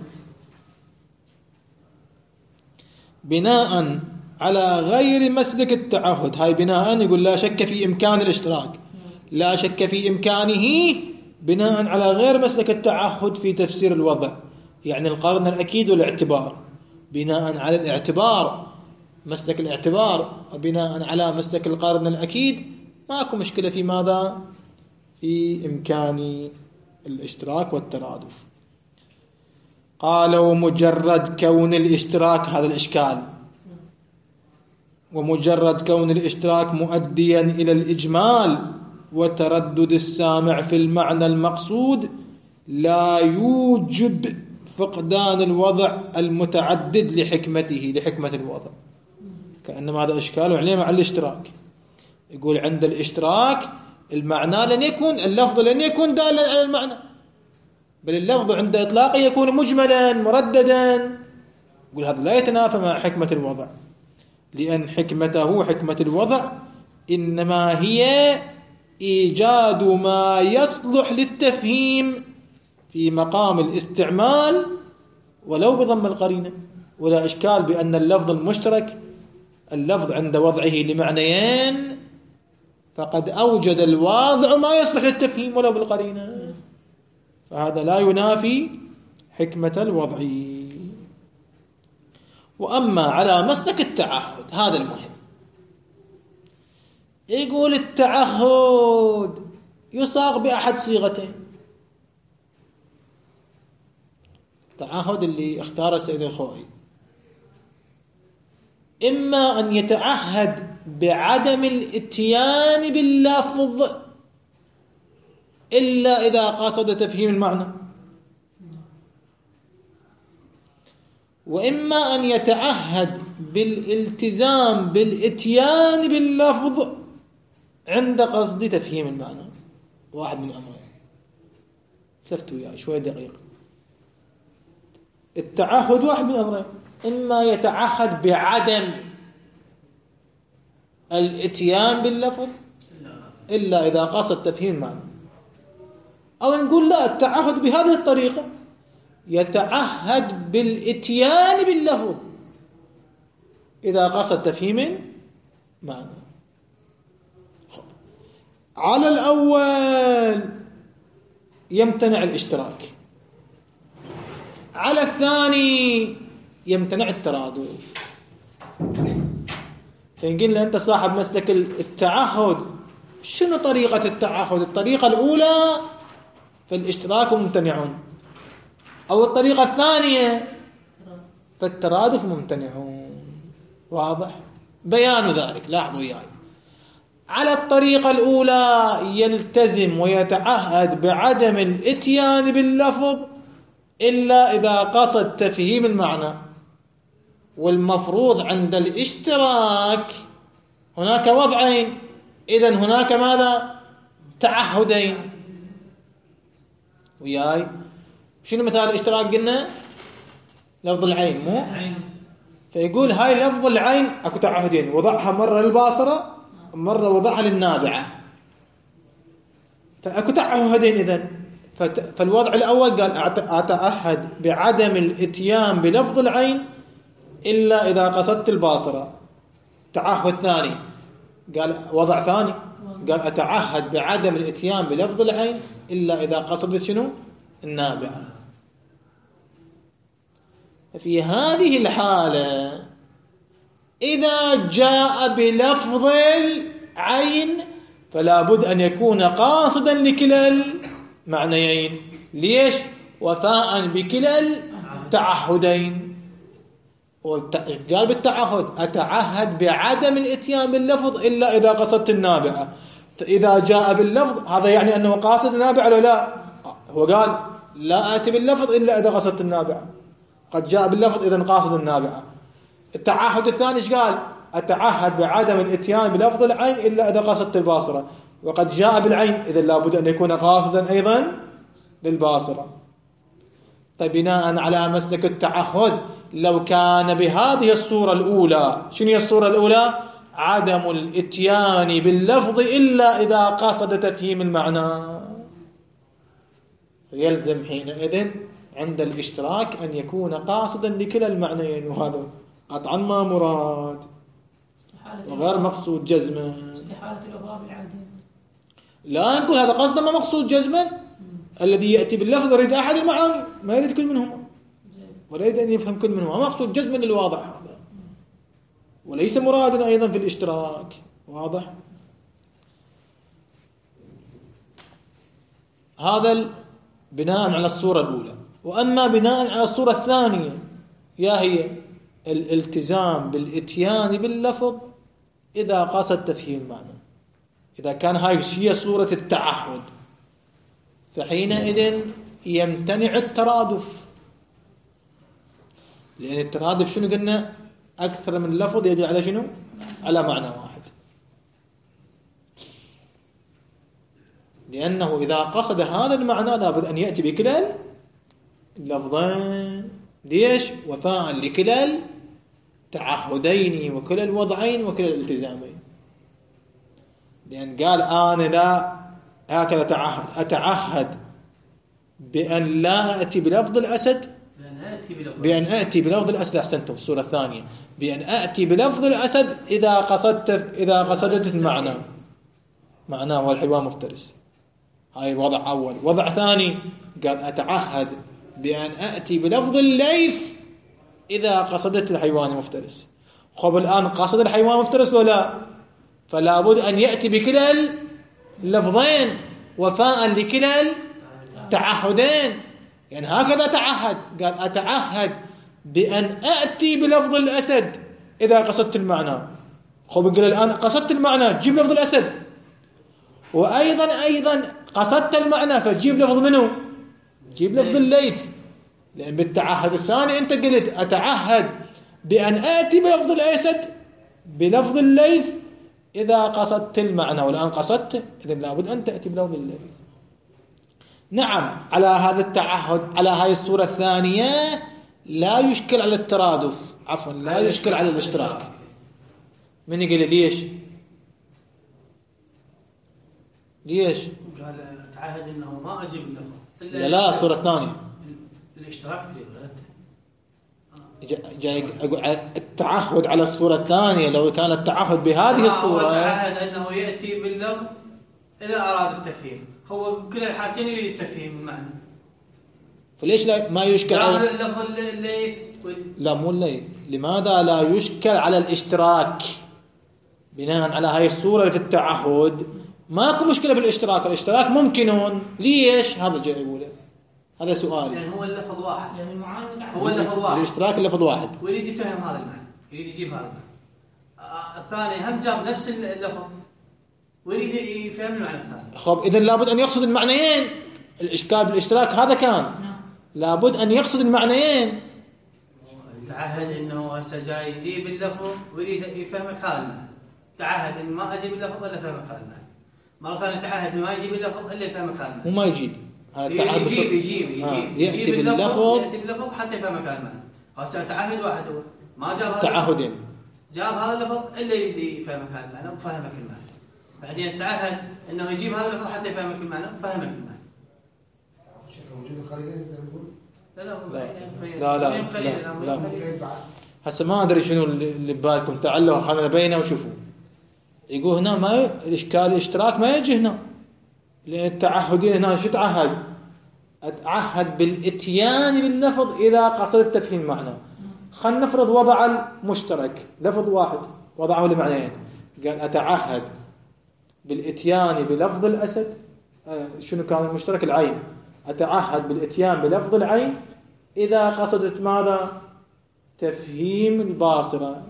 بناء على غير مسلك التعهد. هاي بناء يقول لا شك في إمكان الاشتراك، لا شك في إمكانه بناء على غير مسلك التعهد في تفسير الوضع، يعني القرن الأكيد والاعتبار، بناء على الاعتبار مسلك الاعتبار وبناء على مسلك القرن الأكيد ماكو مشكلة في ماذا؟ في إمكان الاشتراك والترادف. قال ومجرد كون الاشتراك، هذا الإشكال، ومجرد كون الاشتراك مؤديا إلى الإجمال وتردد السامع في المعنى المقصود لا يوجب فقدان الوضع المتعدد لحكمة الوضع. كأنما هذا إشكال عليه مع الاشتراك. يقول عند الاشتراك المعنى لن يكون، اللفظ لن يكون دالا على المعنى، بل اللفظ عند إطلاقه يكون مجملا مرددا. يقول هذا لا يتنافى مع حكمة الوضع، لأن حكمة الوضع إنما هي إيجاد ما يصلح للتفهيم في مقام الاستعمال ولو بضم القرينة. ولا إشكال بأن اللفظ المشترك، اللفظ عند وضعه لمعنيين فقد أوجد الواضع ما يصلح للتفهيم ولو بالقرينة، فهذا لا ينافي حكمة الوضع. وأما على مسلك التعهد هذا المهم، يقول التعهد يصاغ بأحد صيغتين. التعهد اللي اختار السيد الخوئي إما أن يتعهد بعدم الاتيان باللفظ إلا إذا قصد تفهيم المعنى، وإما أن يتعهد بالالتزام بالاتيان باللفظ عند قصد تفهيم المعنى. واحد من أمرين، سفتوا وياي شوية دقيق. التعهد واحد من أمرين، إما يتعهد بعدم الاتيان باللفظ إلا إذا قصد تفهيم المعنى، أو نقول لا، التعهد بهذه الطريقة يتعهد بالاتيان باللفظ إذا قصد تفهيم معنى. على الأول يمتنع الاشتراك، على الثاني يمتنع الترادف. فإن أنت صاحب مسلك التعهد، شنو طريقة التعهد؟ الطريقة الأولى فالاشتراك ممتنع، أو الطريقة الثانية فالترادف ممتنع. واضح بيان ذلك؟ لاحظوا وياي. على الطريقة الأولى يلتزم ويتعهد بعدم الاتيان باللفظ إلا إذا قصد تفهيم المعنى، والمفروض عند الاشتراك هناك وضعين، إذن هناك ماذا؟ تعهدين. وياي شنو مثال الاشتراك؟ قلنا لفظ العين، مو؟ فيقول هاي لفظ العين اكو تعهدين، وضعها مرة للباصرة مرة وضعها للنابعة، فاكو تعهدين. إذن فالوضع الأول قال أتعهد بعدم الاتيان بلفظ العين إلا إذا قصدت الباصرة. تعهد ثاني قال وضع ثاني، قال أتعهد بعدم الاتيان بلفظ العين إلا إذا قصدت شنو؟ النابعة. في هذه الحالة إذا جاء بلفظ العين فلا بد أن يكون قاصدا لكلا المعنيين. ليش؟ وفاء بكلا التعهدين. قال بالتعهد أتعهد بعدم الاتيان باللفظ إلا إذا قصدت النابعة، فإذا جاء باللفظ هذا يعني أنه قاصد النابعة ولا لا؟ هو قال لا آتي باللفظ إلا إذا قصدت النابعة، قد جاء باللفظ إذا قاصد النابعة. التعهد الثاني إيش قال؟ أتعهد بعدم الاتيان بلفظ العين إلا إذا قصدت الباصرة، وقد جاء بالعين إذا لابد أن يكون قاصدا أيضا للباصرة. طيب بناء على مسلك التعهد لو كان بهذه الصورة الأولى، شنو هي الصورة الأولى؟ عدم الاتيان باللفظ إلا إذا قصد تفهيم المعنى، يلزم حينئذ عند الاشتراك أن يكون قاصدا لكلا المعنيين، وهذا قطعا ما مراد وغير مقصود جزما. استحالة الأضراب العادية. لا نقول هذا قصده ما مقصود جزما. الذي يأتي باللفظ يريد أحد المعاني، ما يريد كل منهما، ويريد أن يفهم كل منهما، ما مقصود جزما للواضح هذا، وليس مرادا أيضا في الاشتراك. واضح؟ هذا بناء على الصورة الأولى. وأما بناء على الصورة الثانية، يا هي الالتزام بالإتيان باللفظ إذا قصد تفهيم المعنى. إذا كان هاي هي صورة التعهد، فحينئذ يمتنع الترادف، لأن الترادف شنو قلنا؟ أكثر من لفظ يدل على شنو؟ على معنى واحد. لأنه إذا قصد هذا المعنى لابد أن يأتي بكلا اللفظين. ليش؟ وفاء لكلا التعهدين وكلا الوضعين وكلا الالتزامين. لأن قال أنا لا هكذا أتعهد بأن لا أتي بلفظ الأسد، بأن أتي بلفظ الأسد. أحسنتم. السورة الثانية بأن أتي بلفظ الأسد إذا قصدت المعنى، معناه هو الحيوان مفترس. هاي وضع أول. وضع ثاني قال أتعهد بأن أتي بلفظ الليث إذا قصدت الحيوان مفترس. خب الآن قصد الحيوان مفترس ولا؟ فلا بد أن يأتي بكلا اللفظين وفاء لكلا التعهدين. يعني هكذا تعهد. قال أتعهد بأن أتي بلفظ الأسد إذا قصدت المعنى. خب قال الآن قصدت المعنى جيب لفظ الأسد، وأيضا قصدت المعنى فجيب لفظ منه؟ جيب لفظ الليث. لأن بالتعهد الثاني أنت قلت أتعهد بأن آتي بلفظ الأسد بلفظ الليث إذا قصدت المعنى، والآن قصدت، إذن لابد أن تأتي بلفظ الليث. نعم، على هذا التعهد، على هاي الصورة الثانية لا يشكل على الترادف، عفوا لا يشكل على الاشتراك. من يقول ليش؟ ليش؟ قال أتعهد إنه ما أجيب اللفظ. لا الصورة الثانية الاشتراك تريد جاي أقول التعهد على الصورة الثانية. لو كان التعهد بهذه الصورة التعهد أنه يأتي باللفظ إذا أراد التفهيم. هو بكل الحالتين يريد التفهيم المعنى. فليش لا ما يشكل على اللفظ الليث؟ لا مو الليث. لماذا لا يشكل على الاشتراك بناء على هاي الصورة في التعهد؟ ماكو مشكلة بالاشتراك، الاشتراك ممكنون. ليش؟ هذا جاي يقوله، هذا سؤال. يعني هو اللفظ واحد، يعني هو اللفظ واحد، الاشتراك اللفظ واحد، ويريد يفهم هذا المعنى، يريد يجيب هذا المعنى. الثاني هم جاب نفس اللفظ ويريد يفهم المعنى الثاني. خب إذن لابد أن يقصد المعنيين. الإشكال بالاشتراك هذا كان لابد أن يقصد المعنيين. تعهد إنه هسه جاي يجيب اللفظ ويريد يفهمك هذا المعنى. تعهد إن ما أجيب اللفظ إلا فهمك هذا المعنى. مرة ثانية تعهد ما يجيب اللفظ إلا يفهمك هذا المعنى. وما يجيب. يجيب باللفظ حتى يفهمك هذا المعنى. هسه تعهد واحد هو ما جاب هذا تعهدين، جاب هذا اللفظ إلا يريد يفهمك هذا المعنى وفهمك المعنى. بعدين تعهد إنه يجيب هذا اللفظ حتى يفهمك المعنى وفهمك المعنى. وجود القرينين انت تقول؟ لا هسه ما ادري شنو اللي ببالكم. تعالوا خلينا بينه وشوفوا. يقول هنا ما الاشكال الاشتراك ما يجي هنا، لان التعهدين هنا شو تعهد؟ اتعهد بالاتيان باللفظ اذا قصدت تفهيم المعنى. خلينا نفرض وضع المشترك لفظ واحد وضعه لمعنيين. قال اتعهد بالاتيان بلفظ الاسد. شنو كان المشترك؟ العين. أتعهد بالإتيان بلفظ العين إذا قصدت ماذا؟ تفهيم الباصرة.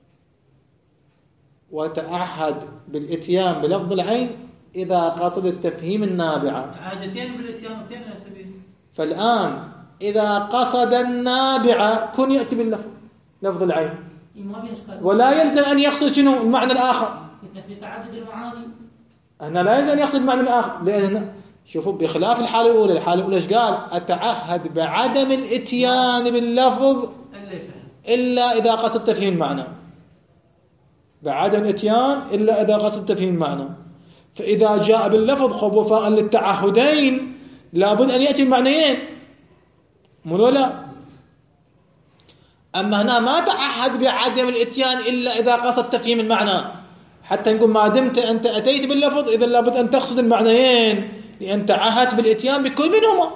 وتعهد بالإتيان بلفظ العين إذا قصدت تفهيم النابعة. تعهدتين بالإتيان واثنين لا سبيل. فالآن إذا قصد النابعة كن يأتي باللفظ لفظ العين، ولا يلزم أن يقصد شنو المعنى الآخر. في تعدد المعاني هنا لا يلزم أن يقصد المعنى الآخر، لأن شوفوا بخلاف الحالة الأولى. الحالة الأولى ايش قال؟ أتعهد بعدم الإتيان باللفظ إلا إذا قصد تفهيم المعنى. بعدم الإتيان إلا إذا قصد تفهيم المعنى. فإذا جاء باللفظ خب وفاء للتعهدين لابد أن يأتي المعنيين، مو لا؟ أما هنا ما تعهد بعدم الإتيان إلا إذا قصد تفهيم المعنى. حتى نقول ما دمت أنت أتيت باللفظ إذا لابد أن تقصد المعنيين، لأن تعهدت بالإتيان بكل منهما.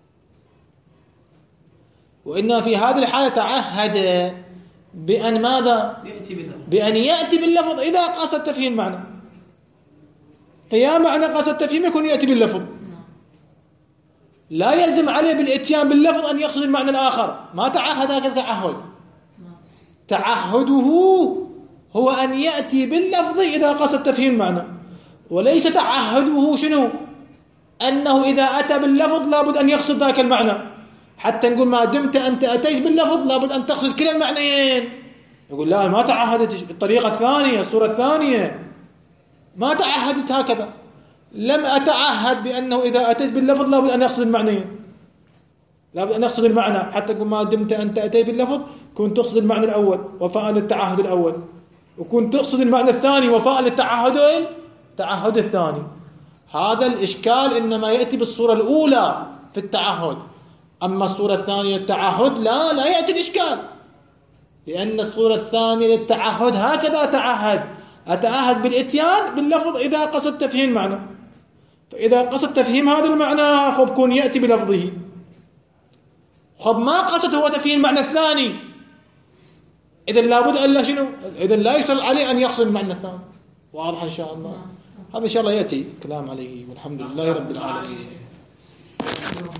وإنما في هذه الحالة تعهد بأن ماذا؟ بأن يأتي باللفظ إذا قصد تفهيم المعنى. فيا معنى قصد تفهيم يكون يأتي باللفظ، لا يلزم عليه بالإتيان باللفظ أن يقصد المعنى الآخر. ما تعهد هكذا تعهد. تعهده هو أن يأتي باللفظ إذا قصد تفهيم المعنى، وليس تعهده شنو؟ أنه إذا أتى باللفظ لابد أن يقصد ذاك المعنى. حتى نقول ما دمت أنت أتيت باللفظ لابد أن تقصد كلا المعنيين. يقول لا، ما تعهدت الطريقة الثانية، الصورة الثانية ما تعهدت هكذا. لم أتعهد بأنه إذا أتيت باللفظ لابد أن يقصد المعنيين، لابد أن يقصد المعنى. حتى يقول ما دمت أنت أتيت باللفظ كنت تقصد المعنى الأول وفاء للتعهد الأول، وكنت تقصد المعنى الثاني وفاء للتعهد الثاني. هذا الإشكال إنما يأتي بالصورة الأولى في التعهد، أما الصورة الثانية التعهد لا يأتي الإشكال، لأن الصورة الثانية للتعهد هكذا أتعهد بالإتيان باللفظ إذا قصد تفهيم المعنى. فإذا قصد تفهيم هذا المعنى خب كون يأتي بلفظه. خب ما قصد هو تفهيم المعنى الثاني، إذا لابد أن لا شنو؟ إذا لا يشترط عليه أن يقصد المعنى الثاني. واضح إن شاء الله. هذا إن شاء الله يأتي كلام عليه، والحمد لله رب العالمين.